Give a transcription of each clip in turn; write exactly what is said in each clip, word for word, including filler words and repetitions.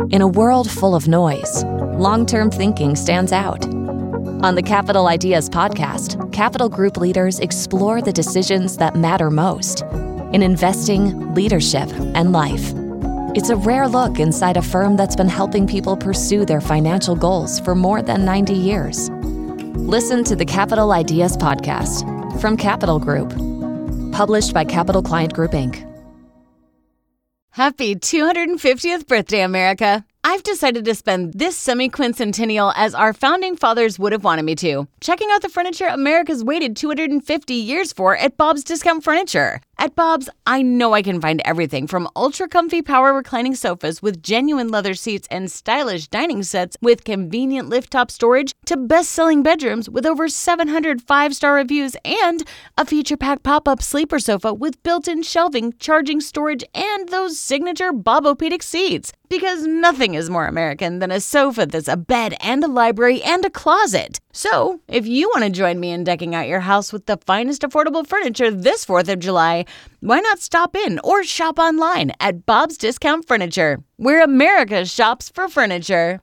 In a world full of noise, long-term thinking stands out. On the Capital Ideas podcast, Capital Group leaders explore the decisions that matter most in investing, leadership, and life. It's a rare look inside a firm that's been helping people pursue their financial goals for more than ninety years. Listen to the Capital Ideas podcast from Capital Group, published by Capital Client Group, Incorporated. Happy two hundred fiftieth birthday, America! I've decided to spend this semi-quincentennial as our founding fathers would have wanted me to, checking out the furniture America's waited two hundred fifty years for at Bob's Discount Furniture. At Bob's, I know I can find everything from ultra-comfy power reclining sofas with genuine leather seats and stylish dining sets with convenient lift-top storage to best-selling bedrooms with over seven hundred five-star reviews and a feature-packed pop-up sleeper sofa with built-in shelving, charging storage, and those signature Bobopedic seats. Because nothing is more American than a sofa that's a bed and a library and a closet. So, if you want to join me in decking out your house with the finest affordable furniture this fourth of July, why not stop in or shop online at Bob's Discount Furniture, where America shops for furniture.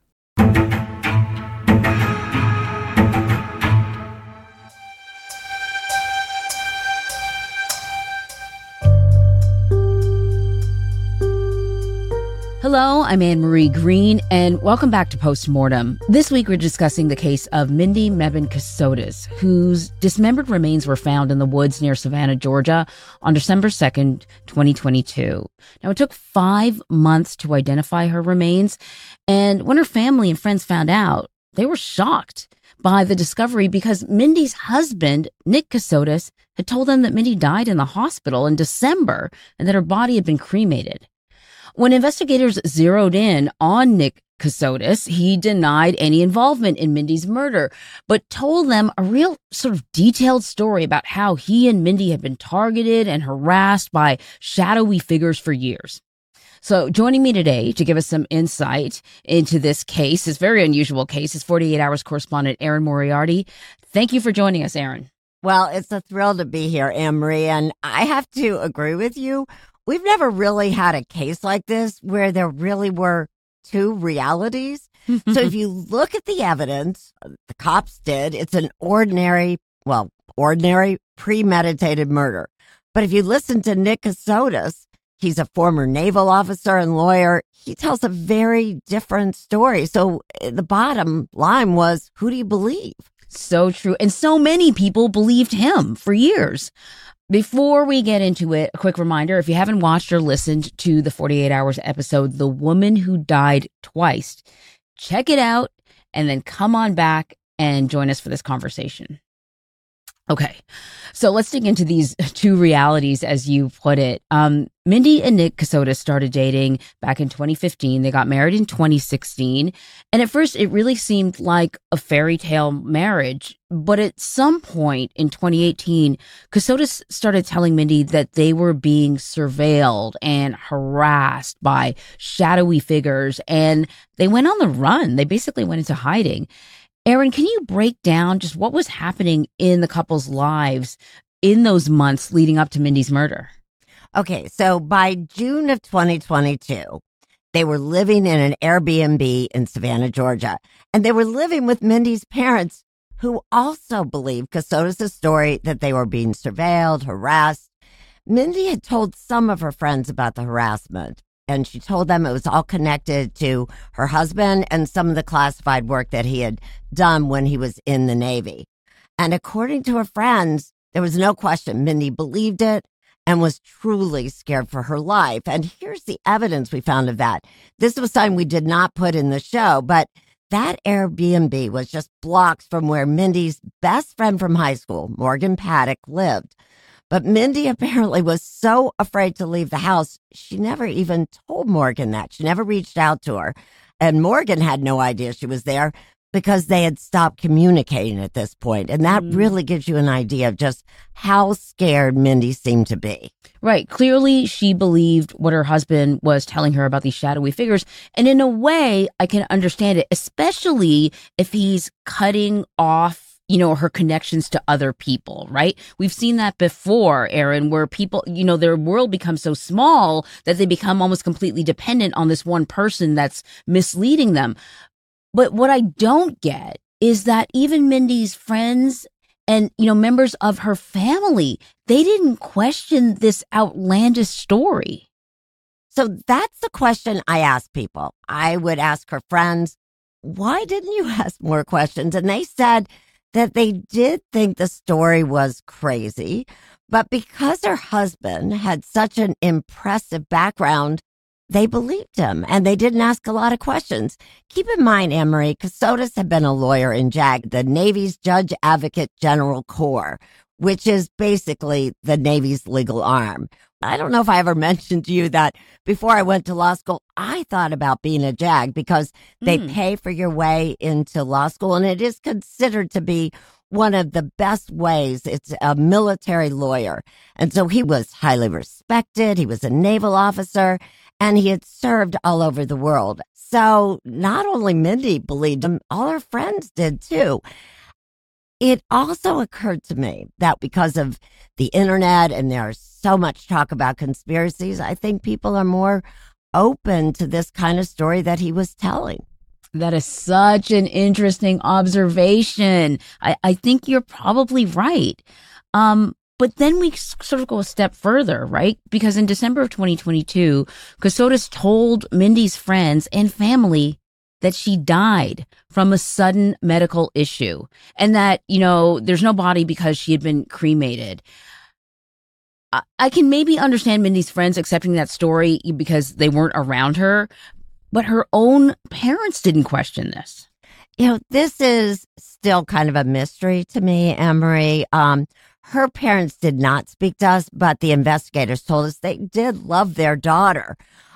Hello, I'm Anne-Marie Green, and welcome back to Postmortem. This week, we're discussing the case of Mindy Mebane Casotis, whose dismembered remains were found in the woods near Savannah, Georgia, on December second, twenty twenty-two. Now, it took five months to identify her remains, and when her family and friends found out, they were shocked by the discovery because Mindy's husband, Nick Casotis, had told them that Mindy died in the hospital in December and that her body had been cremated. When investigators zeroed in on Nick Casotis, he denied any involvement in Mindy's murder, but told them a real sort of detailed story about how he and Mindy had been targeted and harassed by shadowy figures for years. So joining me today to give us some insight into this case, this very unusual case, is forty-eight hours correspondent Erin Moriarty. Thank you for joining us, Erin. Well, it's a thrill to be here, Anne-Marie, and I have to agree with you. We've never really had a case like this where there really were two realities. So if you look at the evidence, the cops did, it's an ordinary, well, ordinary premeditated murder. But if you listen to Nick Casotis, he's a former naval officer and lawyer. He tells a very different story. So the bottom line was, who do you believe? So true. And so many people believed him for years. Before we get into it, a quick reminder, if you haven't watched or listened to the forty-eight hours episode, The Woman Who Died Twice, check it out and then come on back and join us for this conversation. Okay, so let's dig into these two realities, as you put it. Um, Mindy and Nick Casotis started dating back in twenty fifteen. They got married in twenty sixteen. And at first, it really seemed like a fairy tale marriage. But at some point in twenty eighteen, Casotis started telling Mindy that they were being surveilled and harassed by shadowy figures. And they went on the run. They basically went into hiding. Erin, can you break down just what was happening in the couple's lives in those months leading up to Mindy's murder? Okay, so by June of twenty twenty-two, they were living in an Airbnb in Savannah, Georgia, and they were living with Mindy's parents, who also believed Casotis' story that they were being surveilled, harassed. Mindy had told some of her friends about the harassment, and she told them it was all connected to her husband and some of the classified work that he had done when he was in the Navy. And according to her friends, there was no question Mindy believed it and was truly scared for her life. And here's the evidence we found of that. This was something we did not put in the show, but that Airbnb was just blocks from where Mindy's best friend from high school, Morgan Paddock, lived. But Mindy apparently was so afraid to leave the house, she never even told Morgan that. She never reached out to her. And Morgan had no idea she was there because they had stopped communicating at this point. And that mm. really gives you an idea of just how scared Mindy seemed to be. Right. Clearly, she believed what her husband was telling her about these shadowy figures. And in a way, I can understand it, especially if he's cutting off you know, her connections to other people, right? We've seen that before, Erin, where people, you know, their world becomes so small that they become almost completely dependent on this one person that's misleading them. But what I don't get is that even Mindy's friends and, you know, members of her family, they didn't question this outlandish story. So that's the question I ask people. I would ask her friends, why didn't you ask more questions? And they said that they did think the story was crazy, but because her husband had such an impressive background, they believed him and they didn't ask a lot of questions. Keep in mind, Anne-Marie, Casotis had been a lawyer in JAG, the Navy's Judge Advocate General Corps, which is basically the Navy's legal arm. I don't know if I ever mentioned to you that before I went to law school, I thought about being a JAG because they mm. pay for your way into law school, and it is considered to be one of the best ways. It's a military lawyer. And so he was highly respected. He was a naval officer, and he had served all over the world. So not only Mindy believed him, all her friends did too. It also occurred to me that because of the internet and there's so much talk about conspiracies, I think people are more open to this kind of story that he was telling. That is such an interesting observation. I, I think you're probably right. Um, but then we sort of go a step further, right? Because in December of twenty twenty-two, Casotis told Mindy's friends and family that she died from a sudden medical issue and that, you know, there's no body because she had been cremated. I, I can maybe understand Mindy's friends accepting that story because they weren't around her, but her own parents didn't question this. You know, this is still kind of a mystery to me, Anne-Marie. Um, her parents did not speak to us, but the investigators told us they did love their daughter.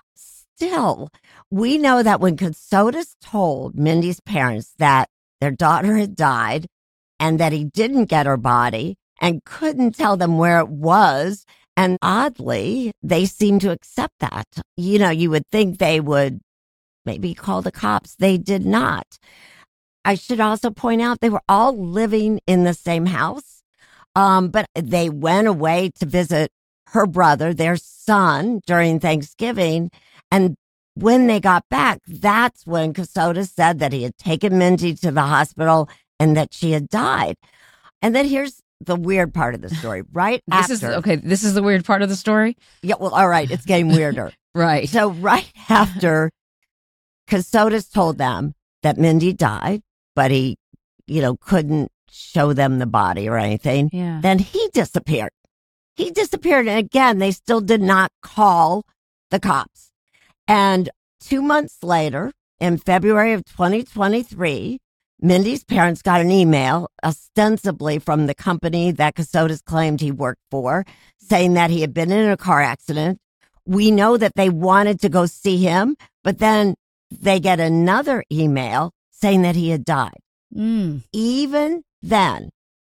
Still, we know that when Casotis told Mindy's parents that their daughter had died and that he didn't get her body and couldn't tell them where it was, and oddly, they seemed to accept that. You know, you would think they would maybe call the cops. They did not. I should also point out they were all living in the same house, um, but they went away to visit her brother, their son, during Thanksgiving. And when they got back, that's when Casotis said that he had taken Mindy to the hospital and that she had died. And then here's the weird part of the story, right this after. Is, okay, this is the weird part of the story? Yeah, well, all right, it's getting weirder. Right. So right after Casotis told them that Mindy died, but he, you know, couldn't show them the body or anything, yeah. then he disappeared. He disappeared. And again, they still did not call the cops. And two months later, in February of twenty twenty-three, Mindy's parents got an email, ostensibly from the company that Casotis claimed he worked for, saying that he had been in a car accident. We know that they wanted to go see him, but then they get another email saying that he had died. Mm. Even then,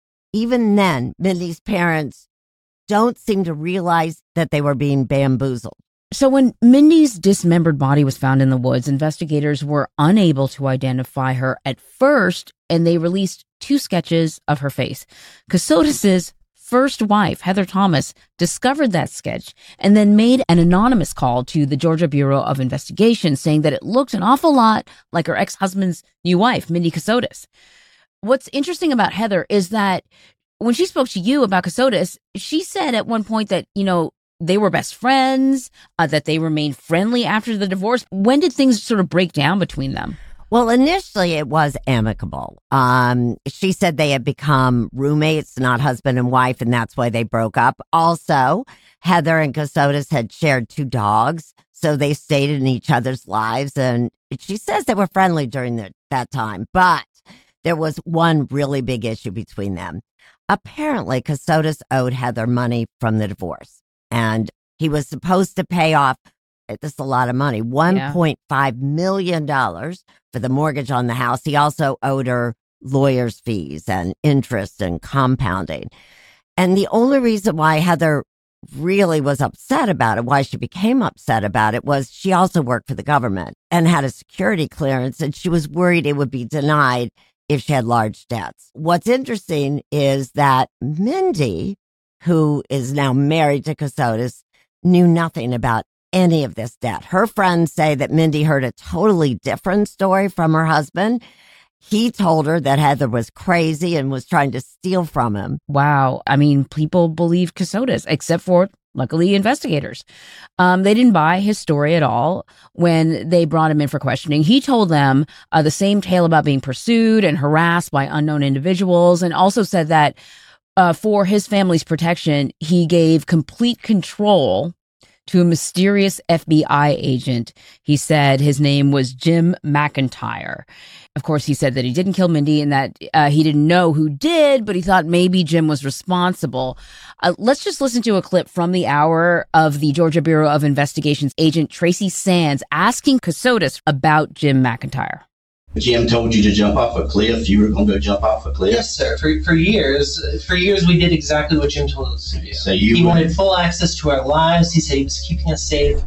even then, Mindy's parents don't seem to realize that they were being bamboozled. So when Mindy's dismembered body was found in the woods, investigators were unable to identify her at first, and they released two sketches of her face. Casotis's first wife, Heather Thomas, discovered that sketch and then made an anonymous call to the Georgia Bureau of Investigation saying that it looked an awful lot like her ex-husband's new wife, Mindy Casotis. What's interesting about Heather is that when she spoke to you about Casotis, she said at one point that, you know, they were best friends, uh, that they remained friendly after the divorce. When did things sort of break down between them? Well, initially it was amicable. Um, she said they had become roommates, not husband and wife, and that's why they broke up. Also, Heather and Casotis had shared two dogs, so they stayed in each other's lives. And she says they were friendly during the, that time, but there was one really big issue between them. Apparently, Casotis owed Heather money from the divorce. And he was supposed to pay off, this is a lot of money, one point five million dollars for the mortgage on the house. He also owed her lawyer's fees and interest and compounding. And the only reason why Heather really was upset about it, why she became upset about it, was she also worked for the government and had a security clearance, and she was worried it would be denied if she had large debts. What's interesting is that Mindy, who is now married to Casotis, knew nothing about any of this debt. Her friends say that Mindy heard a totally different story from her husband. He told her that Heather was crazy and was trying to steal from him. Wow. I mean, people believe Casotis, except for, luckily, investigators. Um, they didn't buy his story at all when they brought him in for questioning. He told them uh, the same tale about being pursued and harassed by unknown individuals, and also said that uh, for his family's protection, he gave complete control to a mysterious F B I agent. He said his name was Jim McIntyre. Of course, he said that he didn't kill Mindy and that uh, he didn't know who did, but he thought maybe Jim was responsible. Uh, let's just listen to a clip from the hour of the Georgia Bureau of Investigation's agent Tracy Sands asking Casotis about Jim McIntyre. Jim told you to jump off a cliff. You were going to go jump off a cliff? Yes, sir. For for years, for years, we did exactly what Jim told us to do. So you he would... wanted full access to our lives. He said he was keeping us safe.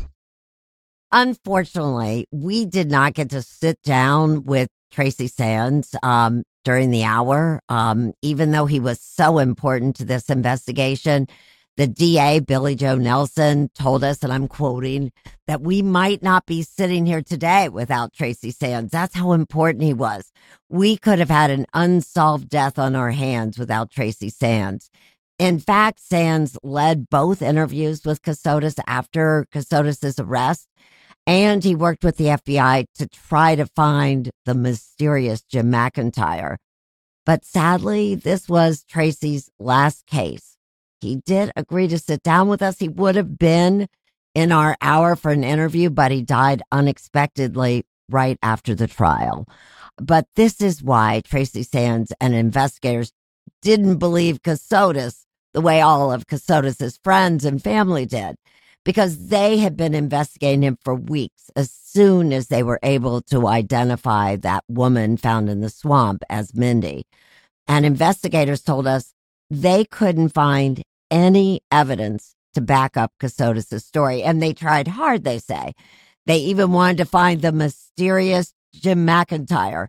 Unfortunately, we did not get to sit down with Tracy Sands um, during the hour, um, even though he was so important to this investigation. The D A, Billy Joe Nelson, told us, and I'm quoting, that we might not be sitting here today without Tracy Sands. That's how important he was. We could have had an unsolved death on our hands without Tracy Sands. In fact, Sands led both interviews with Casotis after Casotis' arrest, and he worked with the F B I to try to find the mysterious Jim McIntyre. But sadly, this was Tracy's last case. He did agree to sit down with us. He would have been in our hour for an interview, but he died unexpectedly right after the trial. But this is why Tracy Sands and investigators didn't believe Casotis the way all of Casotis' friends and family did, because they had been investigating him for weeks as soon as they were able to identify that woman found in the swamp as Mindy. And investigators told us they couldn't find any evidence to back up Casotis' story. And they tried hard, they say. They even wanted to find the mysterious Jim McIntyre.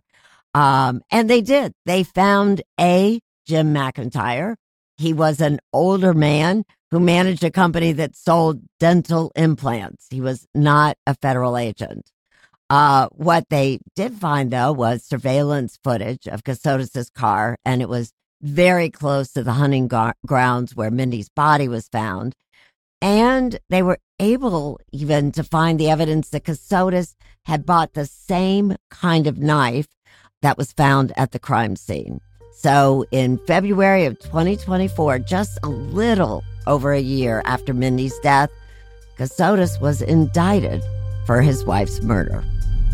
Um, and they did. They found a Jim McIntyre. He was an older man who managed a company that sold dental implants. He was not a federal agent. Uh, what they did find, though, was surveillance footage of Casotis' car, and it was very close to the hunting gar- grounds where Mindy's body was found. And they were able even to find the evidence that Casotis had bought the same kind of knife that was found at the crime scene. So in February of twenty twenty-four, just a little over a year after Mindy's death, Casotis was indicted for his wife's murder.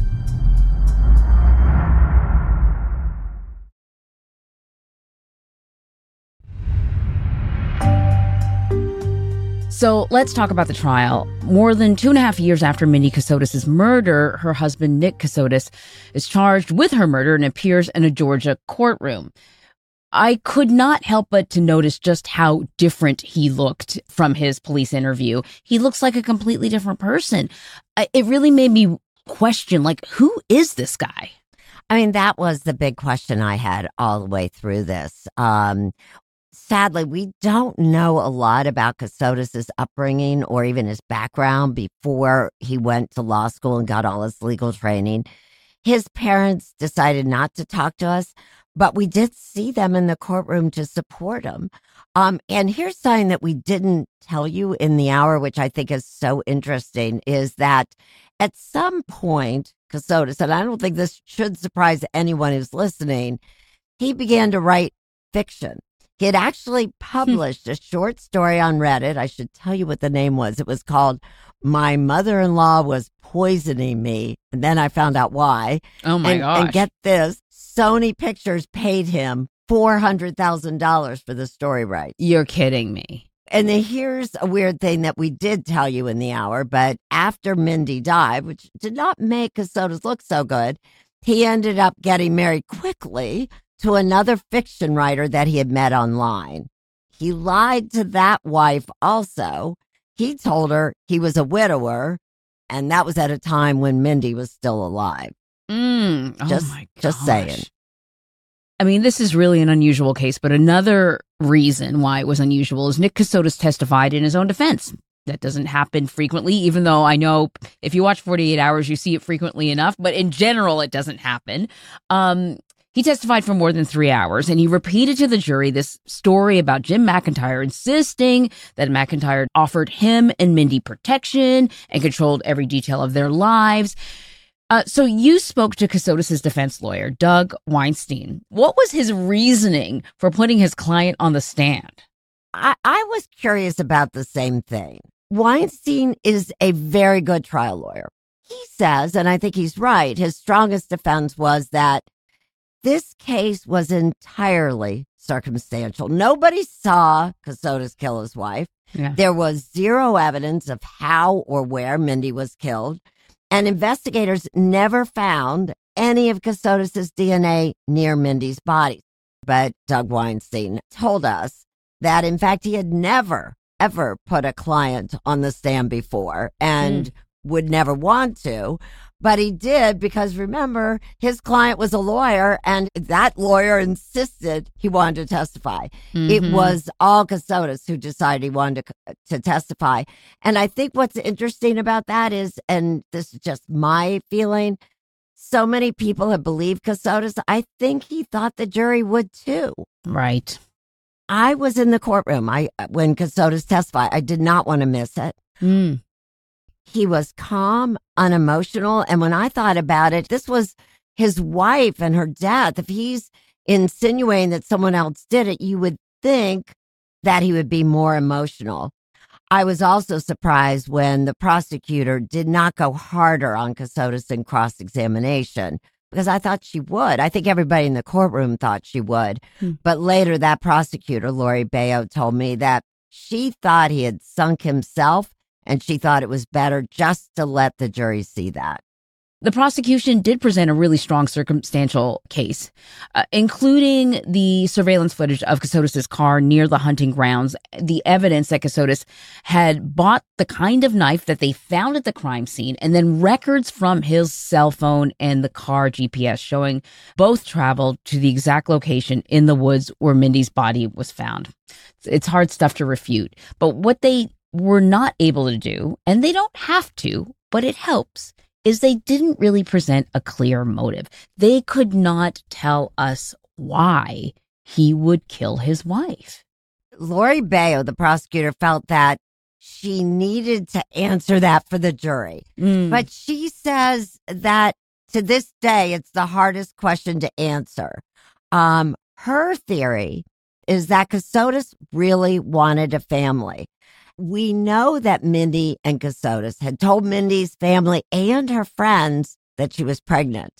So let's talk about the trial. More than two and a half years after Mindy Casotis' murder, her husband, Nick Casotis, is charged with her murder and appears in a Georgia courtroom. I could not help but to notice just how different he looked from his police interview. He looks like a completely different person. It really made me question, like, who is this guy? I mean, that was the big question I had all the way through this. Um, sadly, we don't know a lot about Casotis' upbringing or even his background before he went to law school and got all his legal training. His parents decided not to talk to us, but we did see them in the courtroom to support him. Um, and here's something that we didn't tell you in the hour, which I think is so interesting, is that at some point, Casotis, and I don't think this should surprise anyone who's listening, he began to write fiction. He had actually published a short story on Reddit. I should tell you what the name was. It was called My Mother-in-Law Was Poisoning Me. And then I found out why. Oh, my and, gosh. And get this, Sony Pictures paid him four hundred thousand dollars for the story rights. You're kidding me. And then here's a weird thing that we did tell you in the hour, but after Mindy died, which did not make Casotis look so good, he ended up getting married quickly to another fiction writer that he had met online. He lied to that wife also. He told her he was a widower, and that was at a time when Mindy was still alive. Mm, oh just, my gosh. just saying. I mean, this is really an unusual case, but another reason why it was unusual is Nick Casotis testified in his own defense. That doesn't happen frequently, even though I know if you watch forty-eight hours, you see it frequently enough, but in general, it doesn't happen. Um, he testified for more than three hours, and he repeated to the jury this story about Jim McIntyre insisting that McIntyre offered him and Mindy protection and controlled every detail of their lives. Uh, so you spoke to Casotis' defense lawyer, Doug Weinstein. What was his reasoning for putting his client on the stand? I, I was curious about the same thing. Weinstein is a very good trial lawyer. He says, and I think he's right, his strongest defense was that this case was entirely circumstantial. Nobody saw Casotis kill his wife. Yeah. There was zero evidence of how or where Mindy was killed. And investigators never found any of Casotis' D N A near Mindy's body. But Doug Weinstein told us that, in fact, he had never, ever put a client on the stand before and mm. would never want to. But he did because, remember, his client was a lawyer and that lawyer insisted he wanted to testify. Mm-hmm. It was all Casotis who decided he wanted to, to testify. And I think what's interesting about that is, and this is just my feeling, so many people have believed Casotis. I think he thought the jury would too. Right. I was in the courtroom I when Casotis testified. I did not want to miss it. Mm. He was calm, unemotional. And when I thought about it, this was his wife and her death. If he's insinuating that someone else did it, you would think that he would be more emotional. I was also surprised when the prosecutor did not go harder on Casotis in cross-examination, because I thought she would. I think everybody in the courtroom thought she would. Hmm. But later, that prosecutor, Lori Bayo, told me that she thought he had sunk himself, and she thought it was better just to let the jury see that. The prosecution did present a really strong circumstantial case, uh, including the surveillance footage of Casotis' car near the hunting grounds, the evidence that Casotis had bought the kind of knife that they found at the crime scene, and then records from his cell phone and the car G P S showing both traveled to the exact location in the woods where Mindy's body was found. It's hard stuff to refute, but what they were not able to do, and they don't have to, but it helps, is they didn't really present a clear motive. They could not tell us why he would kill his wife. Lori Bayo, the prosecutor, felt that she needed to answer that for the jury. Mm. But she says that to this day, it's the hardest question to answer. Um, her theory is that Casotis really wanted a family. We know that Mindy and Casotis had told Mindy's family and her friends that she was pregnant.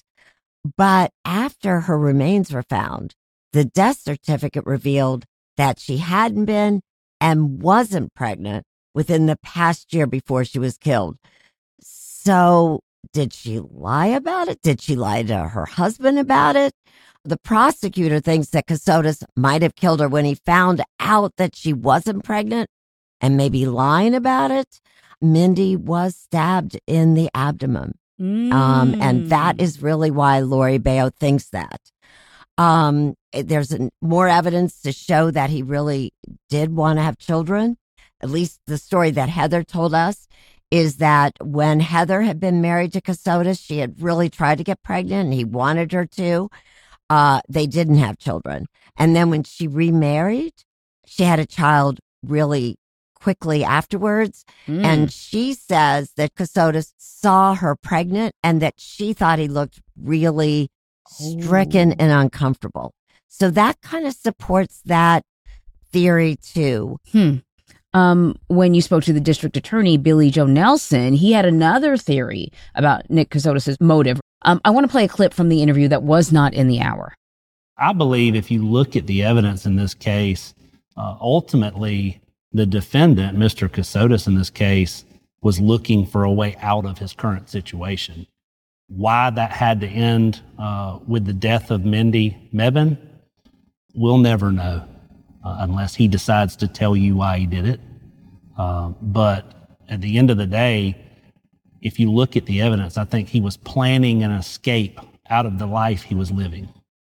But after her remains were found, the death certificate revealed that she hadn't been and wasn't pregnant within the past year before she was killed. So did she lie about it? Did she lie to her husband about it? The prosecutor thinks that Casotis might have killed her when he found out that she wasn't pregnant and maybe lying about it. Mindy was stabbed in the abdomen. Mm. Um, and that is really why Lori Bayo thinks that. Um, there's an, more evidence to show that he really did want to have children. At least the story that Heather told us is that when Heather had been married to Casotis, she had really tried to get pregnant and he wanted her to. Uh, they didn't have children. And then when she remarried, she had a child really quickly afterwards. Mm. And she says that Casotis saw her pregnant and that she thought he looked really stricken Ooh. and uncomfortable. So that kind of supports that theory too. Hmm. Um, when you spoke to the district attorney, Billy Joe Nelson, he had another theory about Nick Casotis' motive. Um, I want to play a clip from the interview that was not in the hour. I believe if you look at the evidence in this case, uh, ultimately, the defendant, Mister Casotis in this case, was looking for a way out of his current situation. Why that had to end uh, with the death of Mindy Mebane, we'll never know uh, unless he decides to tell you why he did it. Uh, but at the end of the day, if you look at the evidence, I think he was planning an escape out of the life he was living.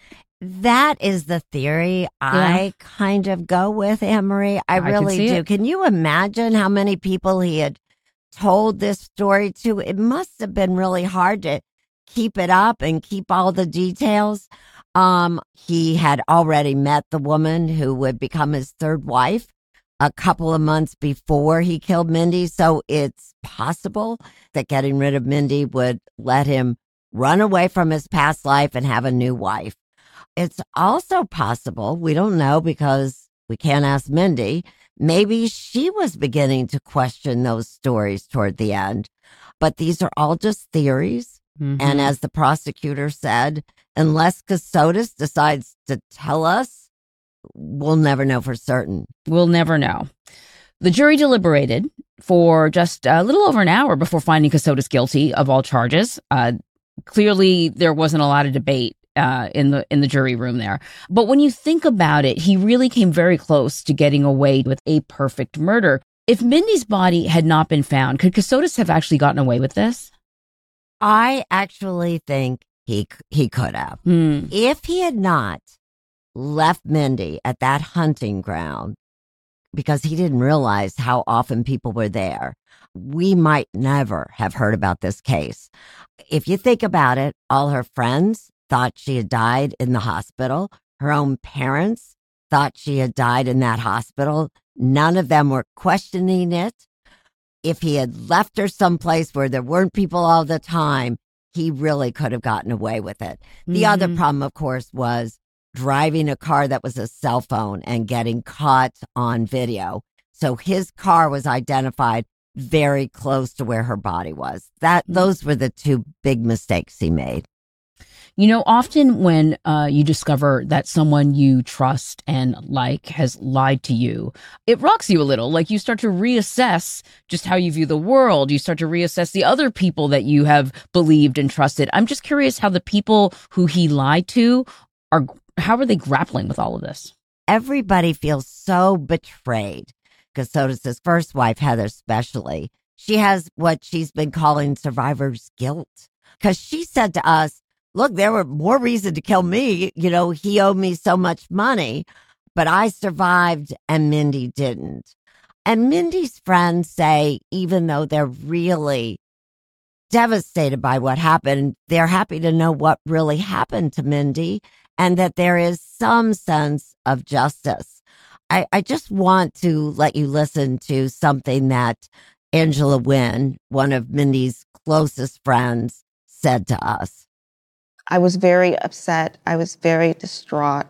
That is the theory yeah. I kind of go with, Anne-Marie. I, I really can do. It. Can you imagine how many people he had told this story to? It must have been really hard to keep it up and keep all the details. Um, he had already met the woman who would become his third wife a couple of months before he killed Mindy. So it's possible that getting rid of Mindy would let him run away from his past life and have a new wife. It's also possible, we don't know because we can't ask Mindy, maybe she was beginning to question those stories toward the end. But these are all just theories. Mm-hmm. And as the prosecutor said, unless Casotis decides to tell us, we'll never know for certain. We'll never know. The jury deliberated for just a little over an hour before finding Casotis guilty of all charges. Uh, clearly, there wasn't a lot of debate uh, in the in the jury room there. But when you think about it, he really came very close to getting away with a perfect murder. If Mindy's body had not been found, could Casotis have actually gotten away with this? I actually think he he could have. Hmm. If he had not left Mindy at that hunting ground, because he didn't realize how often people were there, we might never have heard about this case. If you think about it, all her friends thought she had died in the hospital. Her own parents thought she had died in that hospital. None of them were questioning it. If he had left her someplace where there weren't people all the time, he really could have gotten away with it. The mm-hmm. other problem, of course, was driving a car that was a cell phone and getting caught on video. So his car was identified very close to where her body was. That mm-hmm. Those were the two big mistakes he made. You know, often when uh, you discover that someone you trust and like has lied to you, it rocks you a little. Like you start to reassess just how you view the world. You start to reassess the other people that you have believed and trusted. I'm just curious how the people who he lied to are, how are they grappling with all of this? Everybody feels so betrayed. Casotis' first wife, Heather, especially. She has what she's been calling survivor's guilt. Because she said to us, look, there were more reason to kill me. You know, he owed me so much money, but I survived and Mindy didn't. And Mindy's friends say, even though they're really devastated by what happened, they're happy to know what really happened to Mindy and that there is some sense of justice. I, I just want to let you listen to something that Angela Wynn, one of Mindy's closest friends, said to us. I was very upset. I was very distraught.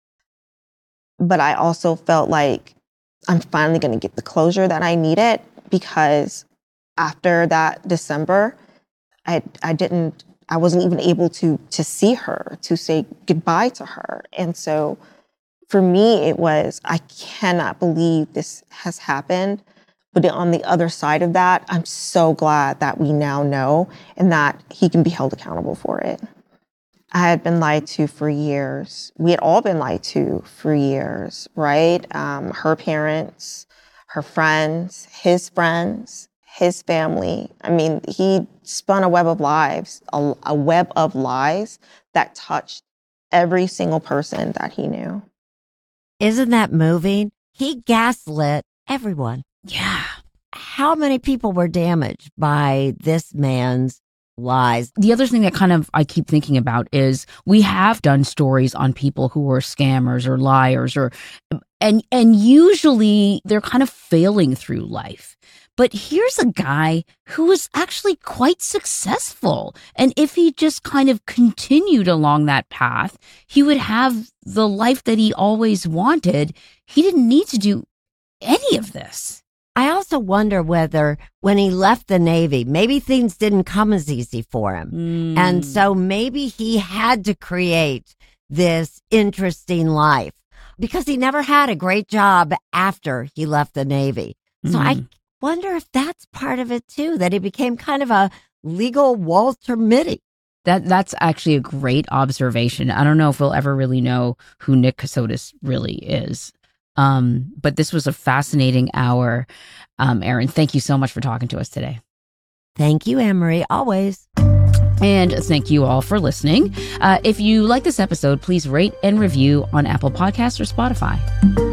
But I also felt like I'm finally going to get the closure that I needed, because after that December, I I didn't, I wasn't even able to to see her, to say goodbye to her. And so for me, it was, I cannot believe this has happened. But on the other side of that, I'm so glad that we now know and that he can be held accountable for it. I had been lied to for years. We had all been lied to for years, right? Um, her parents, her friends, his friends, his family. I mean, he spun a web of lies, a, a web of lies that touched every single person that he knew. Isn't that moving? He gaslit everyone. Yeah. How many people were damaged by this man's lies? The other thing that kind of I keep thinking about is we have done stories on people who were scammers or liars, or and and usually they're kind of failing through life. But here's a guy who was actually quite successful. And if he just kind of continued along that path, he would have the life that he always wanted. He didn't need to do any of this. I also wonder whether when he left the Navy, maybe things didn't come as easy for him. Mm. And so maybe he had to create this interesting life because he never had a great job after he left the Navy. So mm. I wonder if that's part of it too, that he became kind of a legal Walter Mitty. That that's actually a great observation. I don't know if we'll ever really know who Nick Casotis really is. Um, but this was a fascinating hour. Um, Erin, thank you so much for talking to us today. Thank you, Anne-Marie, always. And thank you all for listening. Uh, if you like this episode, please rate and review on Apple Podcasts or Spotify.